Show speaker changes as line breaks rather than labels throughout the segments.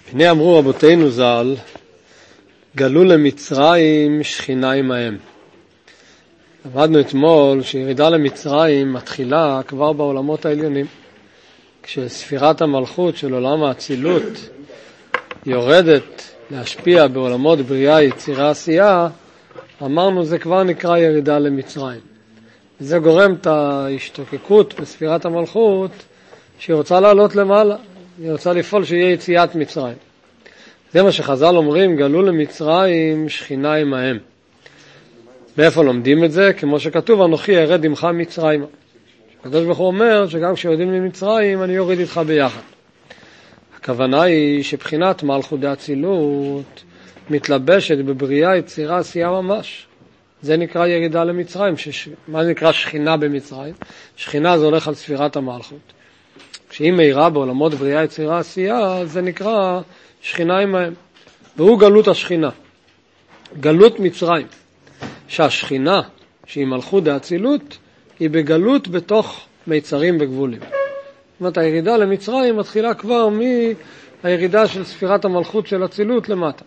הנה אמרו רבותינו ז"ל, גלו למצרים שכינה עמהם. למדנו אתמול שירידה למצרים מתחילה כבר בעולמות העליונים. כשספירת המלכות של עולם האצילות יורדת להשפיע בעולמות בריאה, יצירה, עשייה, אמרנו זה כבר נקרא ירידה למצרים. זה גורם את ההשתוקקות בספירת המלכות שהיא רוצה לעלות למעלה, היא רוצה לפעול שיהיה יציאת מצרים. זה מה שחז"ל אומרים, גלו למצרים שכינה עמהם. מאיפה לומדים את זה? כמו שכתוב, אנוכי ירד עמך מצרימה. הקדוש ברוך הוא אומר שגם כשיורדים ממצרים אני יוריד איתך ביחד. הכוונה היא שבחינת מלכות דאצילות מתלבשת בבריאה, יצירה, עשייה ממש. זה נקרא ירידה למצרים. מה נקרא שכינה במצרים? שכינה זה הולך על ספירת המלכות. כשהיא מהירה בעולמות בריאה, יצירה, עשייה, זה נקרא שכינה עמהם. והוא גלות השכינה. גלות מצרים. שהשכינה, שהיא מלכות דאצילות, היא בגלות בתוך מיצרים וגבולים. זאת אומרת, הירידה למצרים מתחילה כבר מהירידה של ספירת המלכות של אצילות למטה.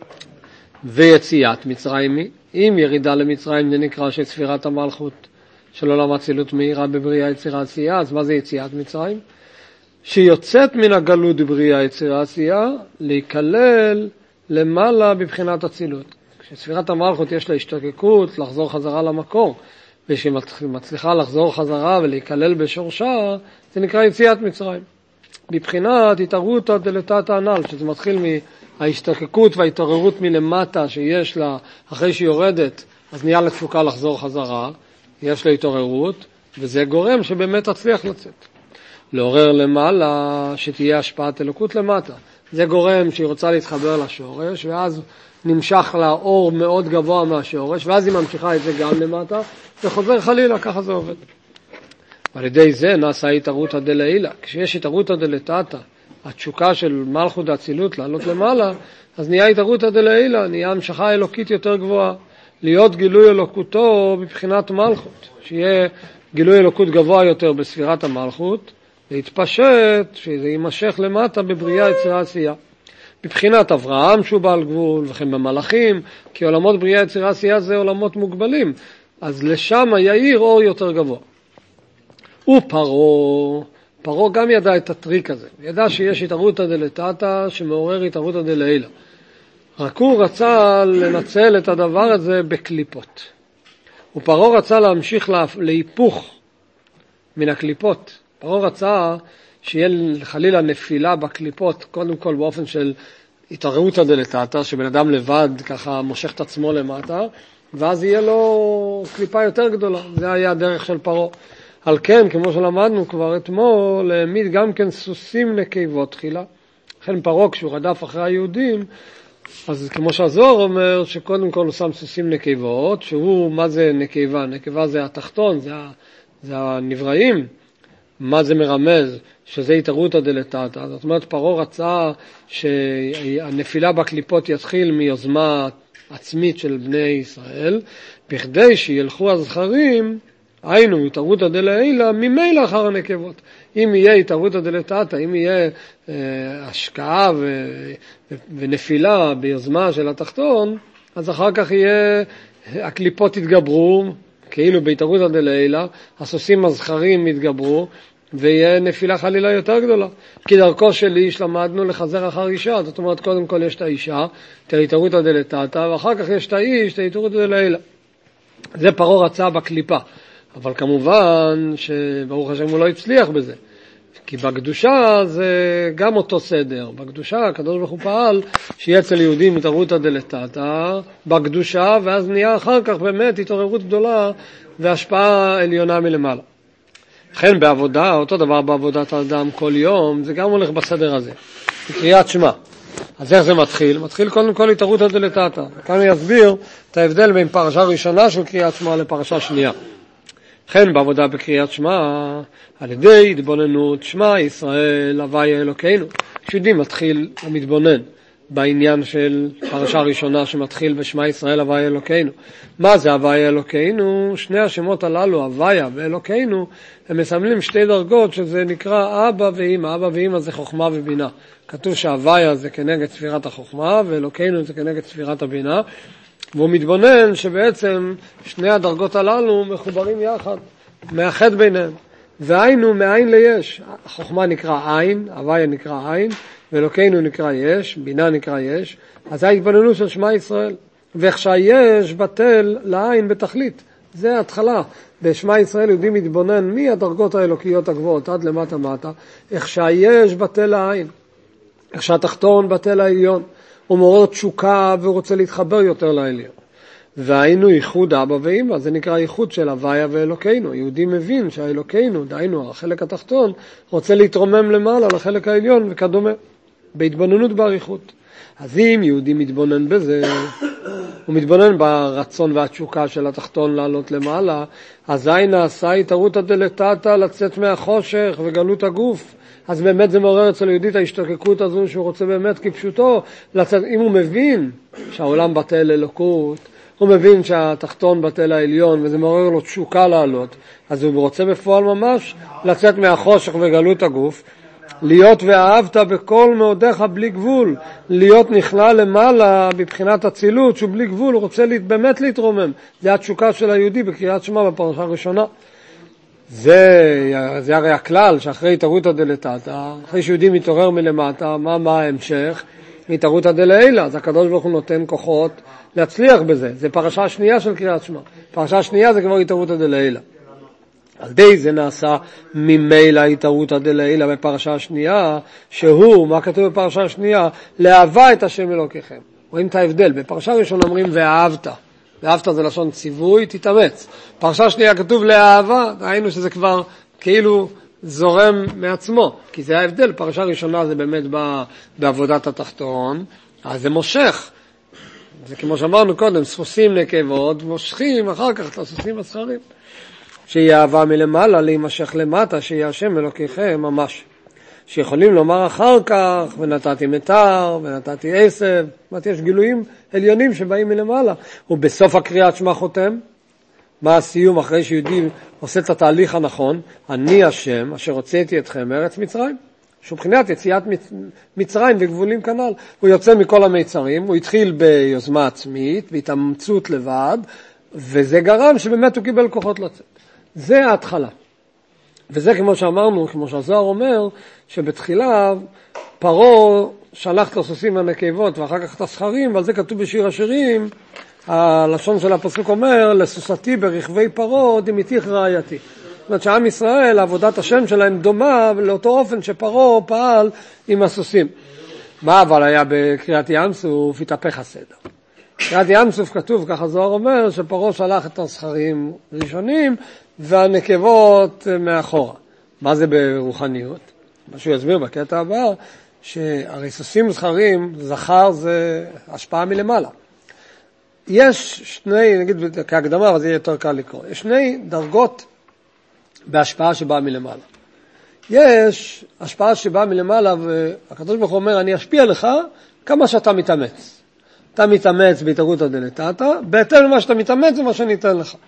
ויציאת מצרים היא, אם ירידה למצרים זה נקרא שספירת המלכות של עולם אצילות מהירה בבריאה, יצירה, עשייה, אז מה זה יציאת מצרים? שיוצאת מן הגלות בבריאה, יצירה, עשייה, להיכלל למעלה בבחינת אצילות. כשספירת המלכות יש לה השתוקקות לחזור חזרה למקור, ושהיא מצליחה לחזור חזרה ולהיכלל בשורשה, זה נקרא יציאת מצרים. בבחינת התערותא דלתתא הנ"ל, שזה מתחיל מההשתוקקות וההתעוררות מלמטה שיש לה, אחרי שהיא יורדת, אז נהיה לה תפוקה לחזור חזרה, יש לה התעוררות, וזה גורם שבאמת תצליח לצאת. לעורר למעלה שתהיה השפעת אלוקות למטה. זה גורם שהיא רוצה להתחבר לשורש, ואז נמשך לה אור מאוד גבוה מהשורש, ואז היא ממשיכה את זה גם למטה, וחוזר חלילה, ככה זה עובד. ועל ידי זה נעשה התערותא דלעילא. כשיש התערותא דלתתא, התשוקה של מלכות דאצילות לעלות למעלה, אז נהיה התערותא דלעילא, נהיה המשכה אלוקית יותר גבוהה. להיות גילוי אלוקותו בבחינת מלכות, שיהיה גילוי אלוקות גבוה יותר בספירת המלכות, להתפשט, שזה יימשך למטה בבריאה, יצירה, עשייה. בבחינת אברהם שהוא בעל גבול, וכן במלאכים, כי עולמות בריאה, יצירה, עשייה זה עולמות מוגבלים, אז לשם יאיר אור יותר גבוה. פרעה גם ידע את הטריק הזה, ידע שיש התערותא דלתתא שמעורר התערותא דלעילא. רק הוא רצה לנצל את הדבר הזה בקליפות. ופרעה רצה להמשיך להיפוך מן הקליפות. פרעה רצה שיהיה חלילה נפילה בקליפות, קודם כל באופן של התערותא דלתתא, שבן אדם לבד ככה מושך את עצמו למטה, ואז יהיה לו קליפה יותר גדולה. זה היה הדרך של פרעה. על כן, כמו שלמדנו כבר אתמול, העמיד גם כן סוסים נקבות תחילה. לכן פרעה כשהוא רדף אחרי היהודים, אז כמו שהזוהר אומר, שקודם כל הוא שם סוסים נקבות, שהוא, מה זה נקבה? נקבה זה התחתון, זה הנבראים. מה זה מרמז? שזה התערותא דלתתא. זאת אומרת, פרעה רצה שהנפילה בקליפות יתחיל מיוזמה עצמית של בני ישראל, בכדי שילכו הזכרים, היינו, התערותא דלעילא, ממילא אחר הנקבות. אם יהיה התערותא דלתתא, אם יהיה השקעה ונפילה ביוזמה של התחתון, אז אחר כך יהיה, הקליפות יתגברו, כאילו בהתערותא דלעילא, הסוסים הזכרים יתגברו, ויהיה נפילה חלילה יותר גדולה. כי דרכו של איש למדנו לחזר אחר אישה, זאת אומרת, קודם כל יש את האישה, את ההתערותא דלתתא, ואחר כך יש את האיש, את ההתערותא דלעילא. זה פרעה רצה בקליפה. אבל כמובן שברוך השם הוא לא הצליח בזה. כי בקדושה זה גם אותו סדר. בקדושה הקדוש ברוך הוא פעל שיהיה אצל יהודים התערותא דלתתא בקדושה, ואז נהיה אחר כך באמת התעוררות גדולה והשפעה עליונה מלמעלה. לכן בעבודה, אותו דבר בעבודת האדם כל יום, זה גם הולך בסדר הזה. בקריאת שמע. אז איך זה מתחיל? מתחיל קודם כל התערותא דלתתא. כאן אני אסביר את ההבדל בין פרשה ראשונה של קריאת שמע לפרשה שנייה. לכן בעבודה בקריאת שמע, על ידי התבוננות שמע ישראל הוויה אלוקינו. כשיודעים מתחיל המתבונן בעניין של פרשה ראשונה שמתחיל בשמה ישראל הוויה אלוקינו. מה זה הוויה אלוקינו? שני השמות הללו, הוויה ואלוקינו, הם מסמלים שתי דרגות שזה נקרא אבא ואמא. אבא ואמא זה חוכמה ובינה. כתוב שההוויה זה כנגד ספירת החוכמה ואלוקינו זה כנגד ספירת הבינה. והוא מתבונן שבעצם שני הדרגות הללו מחוברים יחד, מאחד ביניהם. והיינו מאין ליש. החוכמה נקרא עין, הוויה נקרא עין, ואלוקינו נקרא יש, בינה נקרא יש. אז זה ההתבוננות של שמע ישראל. ואיך שהיש בטל לעין בתכלית. זה ההתחלה. בשמע ישראל יהודי מתבונן מהדרגות האלוקיות הגבוהות עד למטה מטה. איך שהיש בטל לעין. איך שהתחתון בטל לעליון. הוא מעורר תשוקה ורוצה להתחבר יותר לעליון. והיינו ייחוד אבא ואמא, זה נקרא ייחוד של הוויה ואלוקינו. יהודי מבין שהאלוקינו, דהיינו החלק התחתון, רוצה להתרומם למעלה לחלק העליון וכדומה, בהתבוננות באריכות. אז אם יהודי מתבונן בזה, הוא מתבונן ברצון והתשוקה של התחתון לעלות למעלה, אזי נעשה התערותא דלתתא לצאת מהחושך וגלות הגוף. אז באמת זה מעורר אצל יהודי את ההשתוקקות הזו שהוא רוצה באמת כפשוטו לצאת. אם הוא מבין שהעולם בטל אלוקות, הוא מבין שהתחתון בטל העליון וזה מעורר לו תשוקה לעלות, אז הוא רוצה בפועל ממש לצאת מהחושך וגלות הגוף, להיות ואהבת בכל מאודיך בלי גבול, להיות נכלל למעלה בבחינת הצילות שהוא בלי גבול, הוא רוצה באמת להתרומם. זה התשוקה של היהודי בקריאת שמע בפרשה הראשונה. זה הרי הכלל שאחרי התערותא דלתתא, אחרי שיהודי מתעורר מלמטה, מה ההמשך? התערותא דלעילא. אז הקדוש ברוך הוא נותן כוחות להצליח בזה. זה פרשה השנייה של קריאת שמע. פרשה השנייה זה כבר התערותא דלעילא. על די זה נעשה ממילא התערותא דלעילא בפרשה השנייה, שהוא, מה כתוב בפרשה השנייה? לאהבה את השם אלוקיכם. רואים את ההבדל. בפרשה הראשונה אומרים ואהבת. ואהבת זה לשון ציווי, תתאמץ. פרשה שנייה כתוב לאהבה, ראינו שזה כבר כאילו זורם מעצמו, כי זה ההבדל. פרשה ראשונה זה באמת בעבודת התחתון, אז זה מושך. זה כמו שאמרנו קודם, סוסים נקבות, מושכים אחר כך את הסוסים הזכרים. שיהיה אהבה מלמעלה, להימשך למטה, שיהיה השם אלוקיכם ממש. שיכולים לומר אחר כך, ונתתי מטר, ונתתי עשב, יש גילויים עליונים שבאים מלמעלה. ובסוף הקריאת שמע חותם, מה הסיום אחרי שיהודי עושה את התהליך הנכון? אני השם אשר הוצאתי אתכם מארץ מצרים. שבחינת יציאת מצרים וגבולים כנ"ל. הוא יוצא מכל המיצרים, הוא התחיל ביוזמה עצמית, בהתאמצות לבד, וזה גרם שבאמת הוא קיבל כוחות לצאת. זה ההתחלה. וזה כמו שאמרנו, כמו שהזוהר אומר, שבתחילה פרעה שלח את הסוסים והנקבות ואחר כך את הזכרים, ועל זה כתוב בשיר השירים, הלשון של הפסוק אומר, לסוסתי ברכבי פרעה דמיתיך רעייתי. זאת אומרת שעם ישראל, עבודת השם שלהם דומה לאותו אופן שפרעה פעל עם הסוסים. מה אבל היה בקריאת ים סוף? התהפך הסדר. קריאת ים סוף כתוב, ככה הזוהר אומר, שפרעה שלח את הזכרים ראשונים והנקבות מאחורה. מה זה ברוחניות? מה שהוא יסביר בקטע הבא, שהרי סוסים זכרים, זכר זה השפעה מלמעלה. יש שני, נגיד כהקדמה, אבל זה יהיה יותר קל לקרוא. יש שני דרגות בהשפעה שבאה מלמעלה. יש השפעה שבאה מלמעלה, והקדוש ברוך הוא אומר, אני אשפיע לך כמה שאתה מתאמץ. אתה מתאמץ בהתערותא דלתתא, בהתאם למה שאתה מתאמץ זה מה שאני אתן לך.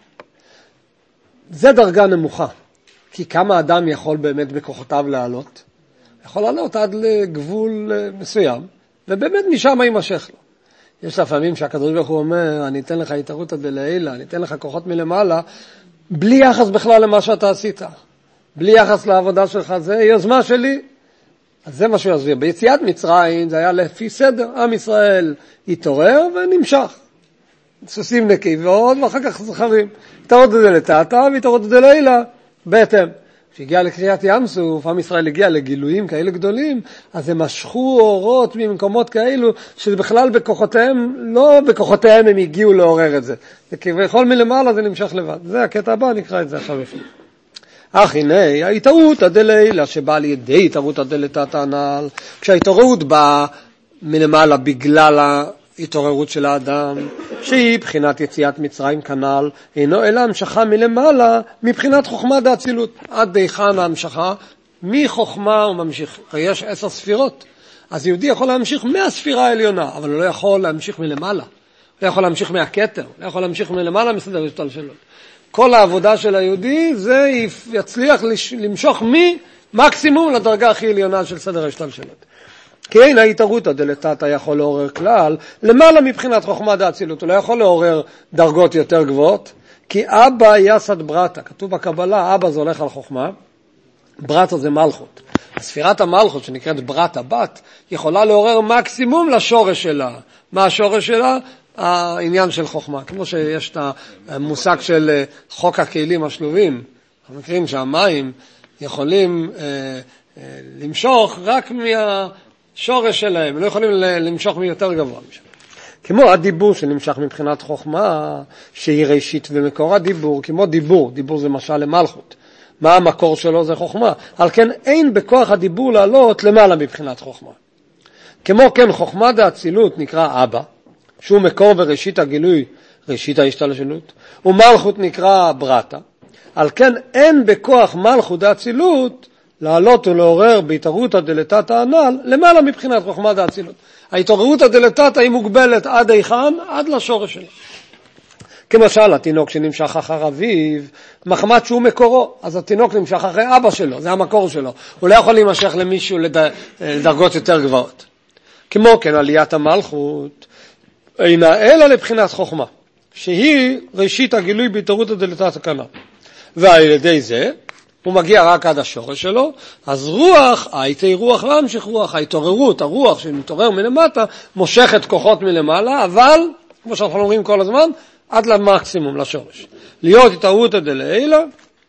זה דרגה נמוכה. כי כמה אדם יכול באמת בכוחותיו לעלות? יכול לעלות עד לגבול מסוים, ובאמת משם יימשך לו. יש לפעמים שהקדוש ברוך הוא אומר, אני אתן לך התערותא דלעילא, אני אתן לך כוחות מלמעלה, בלי יחס בכלל למה שאתה עשית. בלי יחס לעבודה שלך, זה יוזמה שלי. אז זה מה שהוא יסביר. ביציאת מצרים זה היה לפי סדר. עם ישראל התעורר ונמשך. סוסים נקבות ואחר כך זכרים. התערותא דלתתא והתערותא דלעילא בהתאם. כשהגיע לקריאת ים סוף, עם ישראל הגיע לגילויים כאלה גדולים, אז הם משכו אורות ממקומות כאלו, שזה בכלל בכוחותיהם, לא בכוחותיהם הם הגיעו לעורר את זה. וכביכול מלמעלה זה נמשך לבד. זה הקטע הבא, נקרא את זה עכשיו בפנים. אך הנה, ההתערותא דלעילא שבאה על ידי התערותא דלתתא הנ"ל, כשההתעוררות באה מלמעלה בגלל ההתעוררות של האדם, שהיא בחינת יציאת מצרים כנ"ל, אינו אלא המשכה מלמעלה מבחינת חוכמה דאצילות. עד היכן ההמשכה? מחוכמה הוא ממשיך. יש 10 ספירות. אז יהודי יכול להמשיך מהספירה העליונה, אבל הוא לא יכול להמשיך מלמעלה. הוא לא יכול להמשיך מהכתר, הוא לא יכול להמשיך מלמעלה מסדר השתלשלות. כל העבודה של היהודי זה יצליח למשוך ממקסימום לדרגה הכי עליונה של סדר השתלשלות. כי אין ההתערותא דלתתא יכול לעורר כלל, למעלה מבחינת חוכמה דאצילות, הוא לא יכול לעורר דרגות יותר גבוהות, כי אבא יסד ברטה, כתוב בקבלה, אבא זה הולך על חוכמה, ברטה זה מלכות. ספירת המלכות שנקראת ברטה, בת, יכולה לעורר מקסימום לשורש שלה. מה השורש שלה? העניין של חוכמה. כמו שיש את המושג של חוק הכלים השלובים, אנחנו מכירים שהמים יכולים למשוך רק מהשורש שלהם, לא יכולים למשוך מיותר גבוה משם. כמו הדיבור שנמשך מבחינת חוכמה, שהיא ראשית ומקור הדיבור, כמו דיבור, דיבור זה משל למלכות. מה המקור שלו? זה חוכמה. על כן אין בכוח הדיבור לעלות למעלה מבחינת חוכמה. כמו כן חוכמה דאצילות נקרא אבא, שהוא מקור וראשית הגילוי, ראשית ההשתלשלות, ומלכות נקרא ברטה. על כן אין בכוח מלכות דאצילות לעלות ולעורר בהתערותא דלתתא הנ"ל למעלה מבחינת חוכמה דאצילות. ההתעוררותא דלתתא היא מוגבלת עד היכן? עד לשורש שלה. כמשל, התינוק שנמשך אחר אביו, מחמת שהוא מקורו, אז התינוק נמשך אחרי אבא שלו, זה המקור שלו. הוא לא יכול להימשך למישהו לדרגות יותר גבוהות. כמו כן, עליית המלכות אינה אלא לבחינת חוכמה, שהיא ראשית הגילוי בהתערותא דלתתא כנ"ל. ועל ידי זה, הוא מגיע רק עד השורש שלו, אז רוח, הייתי רוח להמשיך רוח, ההתעוררות, הרוח שמתעורר מלמטה, מושכת כוחות מלמעלה, אבל, כמו שאנחנו אומרים כל הזמן, עד למקסימום, לשורש. להיות התערותא דלעילא,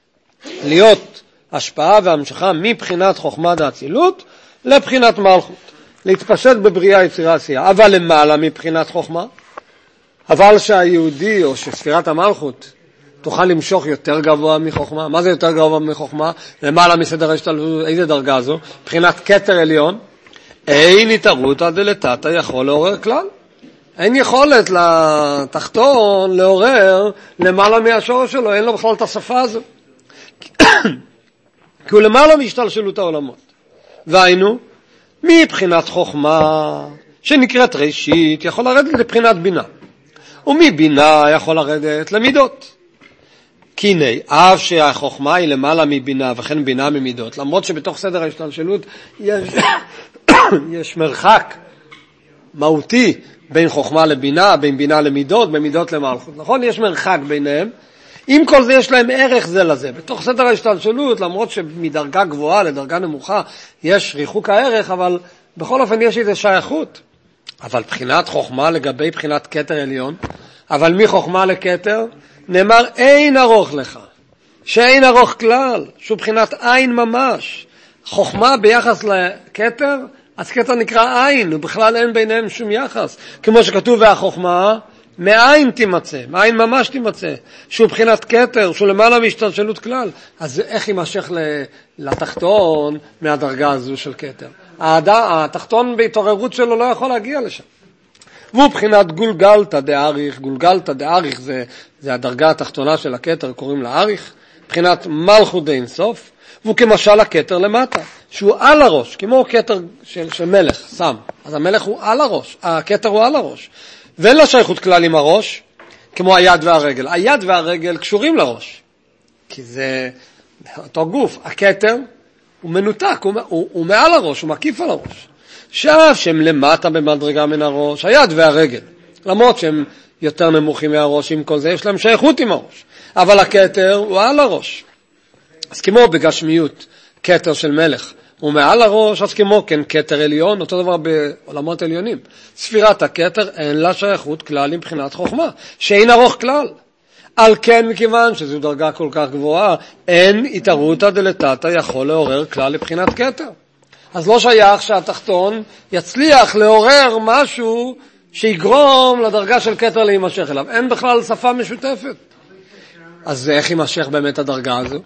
להיות השפעה והמשכה מבחינת חוכמה דאצילות לבחינת מלכות. להתפשט בבריאה יצירה עשייה, אבל למעלה מבחינת חוכמה, אבל שהיהודי או שספירת המלכות תוכל למשוך יותר גבוה מחוכמה. מה זה יותר גבוה מחוכמה? למעלה מסדר השתלשלות, איזה דרגה זו? מבחינת כתר עליון, אין התערותא דלתתא יכול לעורר כלל. אין יכולת לתחתון לעורר למעלה מהשורש שלו, אין לו בכלל את השפה הזו. כי הוא למעלה מהשתלשלות העולמות. והיינו, מבחינת חוכמה, שנקראת ראשית, יכול לרדת לבחינת בינה. ומבינה יכול לרדת למידות. כי הנה, אף שהחוכמה היא למעלה מבינה, וכן בינה ממידות, למרות שבתוך סדר ההשתלשלות יש מרחק מהותי, בין חוכמה לבינה, בין בינה למידות, בין מידות למלכות. נכון? יש מרחק ביניהם. עם כל זה יש להם ערך זה לזה. בתוך סדר ההשתלשלות, למרות שמדרגה גבוהה לדרגה נמוכה, יש ריחוק הערך, אבל בכל אופן יש איזו שייכות. אבל בחינת חוכמה לגבי בחינת כתר עליון, אבל מחוכמה לכתר, נאמר אין ארוך לך. שאין ארוך כלל, שהוא בחינת עין ממש. חוכמה ביחס לכתר, אז כתר נקרא עין, ובכלל אין ביניהם שום יחס. כמו שכתוב והחוכמה, מעין תימצא, מעין ממש תימצא, שהוא בחינת כתר, שהוא למעלה מהשתלשלות כלל. אז איך יימשך לתחתון מהדרגה הזו של כתר? התחתון בהתעוררות שלו לא יכול להגיע לשם. והוא בחינת גולגלתא דאריך, גולגלתא דאריך זה הדרגה התחתונה של הכתר, קוראים לה אריך, בחינת מלכות דאין סוף, והוא כמשל הכתר למטה, שהוא על הראש, כמו כתר של מלך, סם. אז המלך הוא על הראש, הכתר הוא על הראש. ואין לה שייכות כלל עם הראש, כמו היד והרגל. היד והרגל קשורים לראש, כי זה אותו גוף. הכתר הוא מנותק, הוא מעל הראש, הוא מקיף על הראש. שאף שהם למטה במדרגה מן הראש, היד והרגל, למרות שהם יותר נמוכים מהראש, עם כל זה יש להם שייכות עם הראש. אבל הכתר הוא על הראש. אז כמו בגשמיות, כתר של מלך הוא מעל הראש, אז כמו כן כתר עליון, אותו דבר בעולמות עליונים. ספירת הכתר אין לה שייכות כלל מבחינת חוכמה, שאין ארוך כלל. על כן מכיוון שזו דרגה כל כך גבוהה, אין התערותא דלתתא יכול לעורר כלל לבחינת כתר. אז לא שייך שהתחתון יצליח לעורר משהו שיגרום לדרגה של כתר להימשך אליו. אין בכלל שפה משותפת. אז איך יימשך באמת הדרגה הזו?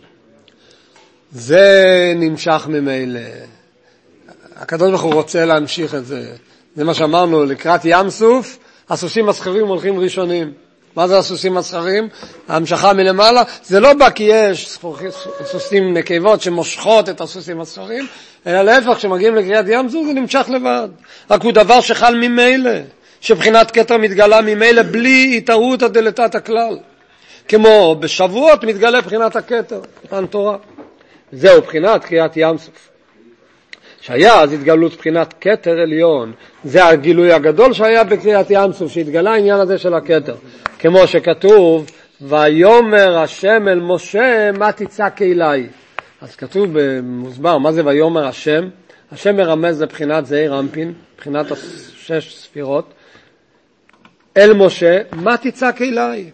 זה נמשך ממילא. הקדוש ברוך הוא רוצה להמשיך את זה. זה מה שאמרנו, לקראת ים סוף, הסוסים הסחרים הולכים ראשונים. מה זה הסוסים הזכרים? ההמשכה מלמעלה, זה לא בא כי יש סוסים נקבות שמושכות את הסוסים הזכרים, אלא להפך, כשמגיעים לקריאת ים סוף זה נמשך לבד. רק הוא דבר שחל ממילא, שבחינת כתר מתגלה ממילא בלי התערותא דלתתא כלל. כמו בשבועות מתגלה בחינת הכתר, מתן תורה. זהו בחינת קריאת ים סוף. שהיה אז התגלות בחינת כתר עליון, זה הגילוי הגדול שהיה בקריאת ים סוף, שהתגלה העניין הזה של הכתר. כמו שכתוב, ויאמר השם אל משה, מה תצעק אליי? אז כתוב במוסבר, מה זה ויאמר השם? השם מרמז לבחינת זעיר אנפין, בחינת 6 ספירות. אל משה, מה תצעק אליי?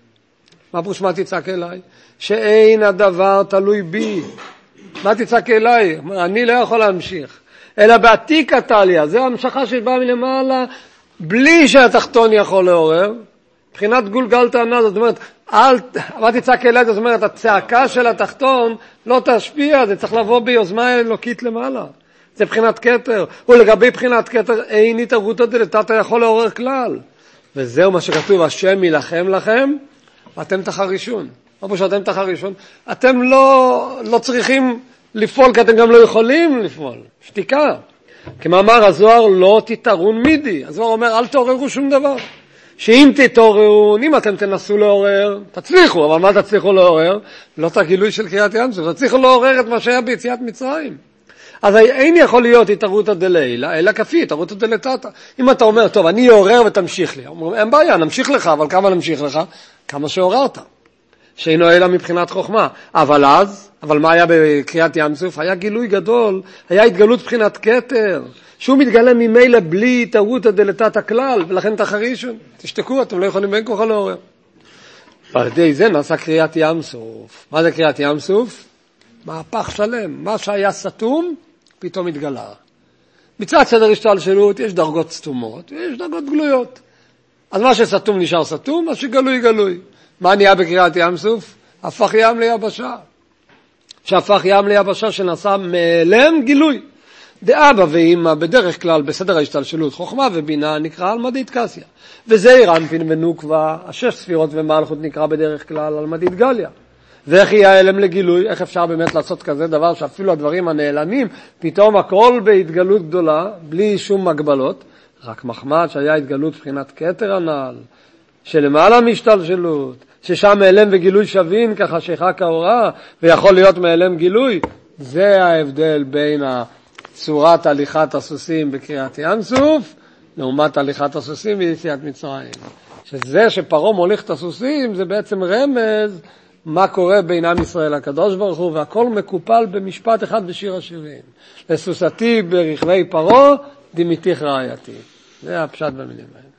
מה פירוש מה תצעק אליי? שאין הדבר תלוי בי. מה תצעק אליי? אני לא יכול להמשיך. אלא בעתיק התליה, זו המשכה שבאה מלמעלה, בלי שהתחתון יכול לעורר. מבחינת גולגל טענה, זאת אומרת, מה תצעק אליי? זאת אומרת, הצעקה של התחתון לא תשפיע, זה צריך לבוא ביוזמה אלוקית למעלה. זה בחינת כתר. ולגבי בחינת כתר, אין התערותא דלתתא יכול לעורר כלל. וזהו מה שכתוב, השם ילחם לכם, ואתם תחרישון. או שאתם תחרישון, אתם לא צריכים לפעול, כי אתם גם לא יכולים לפעול. שתיקה. כמאמר הזוהר, לא תתערון מידי. הזוהר אומר, אל תעוררו שום דבר. שאם תתעוררו, אם אתם תנסו לעורר, תצליחו, אבל מה תצליחו לעורר? לא את הגילוי של קריאת ים סוף, תצליחו לעורר את מה שהיה ביציאת מצרים. אז אין יכול להיות התערותא דלעילא, אלא כפי התערותא דלתתא. אם אתה אומר, טוב, אני אעורר ותמשיך לי. אומרים, אין בעיה, נמשיך לך, אבל כמה נמשיך לך? כמה שעוררת. שאינו אלא מבחינת חוכמה. אבל מה היה בקריאת ים סוף? היה גילוי גדול, היה התגלות בחינת כתר, שהוא מתגלה ממילא בלי התערותא דלתתא כלל, ולכן תחרישון. תשתקו, אתם לא יכולים בין כוחה לעורר. ועל ידי זה נעשה קריאת ים סוף. מה זה קריאת ים סוף? מהפך שלם. מה שהיה סתום, פתאום התגלה. מצד סדר השתלשלות יש דרגות סתומות, יש דרגות גלויות. אז מה שסתום נשאר סתום, מה שגלוי גלוי. מה נהיה בקריאת ים סוף? הפך ים ליבשה. שהפך ים ליבשה שנעשה מאלם גילוי. דאבא ואמא בדרך כלל בסדר ההשתלשלות חוכמה ובינה נקרא על מדית קסיה. וזעיר אנפין ונוקבה, 6 ספירות ומלכות נקרא בדרך כלל על מדית גליה. ואיך יהיה האלם לגילוי? איך אפשר באמת לעשות כזה דבר שאפילו הדברים הנעלמים, פתאום הכל בהתגלות גדולה, בלי שום מגבלות, רק מחמד שהיה התגלות בחינת כתר הנעל, שלמעלה משתלשלות, ששם מאלם וגילוי שווים כחשיכה כאורה, ויכול להיות מאלם גילוי. זה ההבדל בין צורת הליכת הסוסים בקריאת ים סוף, לעומת הליכת הסוסים ביציאת מצרים. שזה שפרעה מוליך את הסוסים, זה בעצם רמז מה קורה בין עם ישראל לקדוש ברוך הוא, והכל מקופל במשפט אחד בשיר השירים. לסוסתי ברכבי פרעה, דמיתיך רעייתי. זה הפשט במילים האלה.